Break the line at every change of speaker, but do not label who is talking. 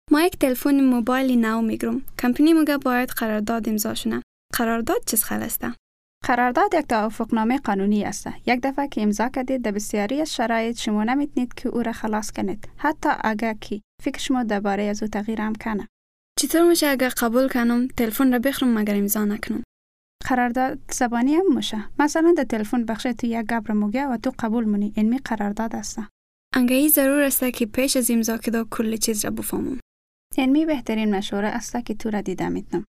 ما یک تلفن موبایل نو میگیرم. کمپانی میگه باید قرارداد امضا شونه. قرارداد چیز خلاصه؟
قرارداد یک توافقنامه قانونی است. یک دفعه که امضا کردید در بسیاری از شرایط شما نمیتونید که او را خلاص کنید. حتی اگر که فکر شما درباره از او تغییر هم کنه.
چطور میشه اگر قبول کنم تلفن را بخرم مگر امضا نکنم؟
قرارداد زبانی هم میشه. مثلا در تلفن بخش تو یک گپ را میگه و تو قبول مونی. این قرارداد است.
انگایی ضرور است که پیش از امضا کردن کل چیز را بفهمم.
این بهترین مشوره است که تو را دیده میتونم.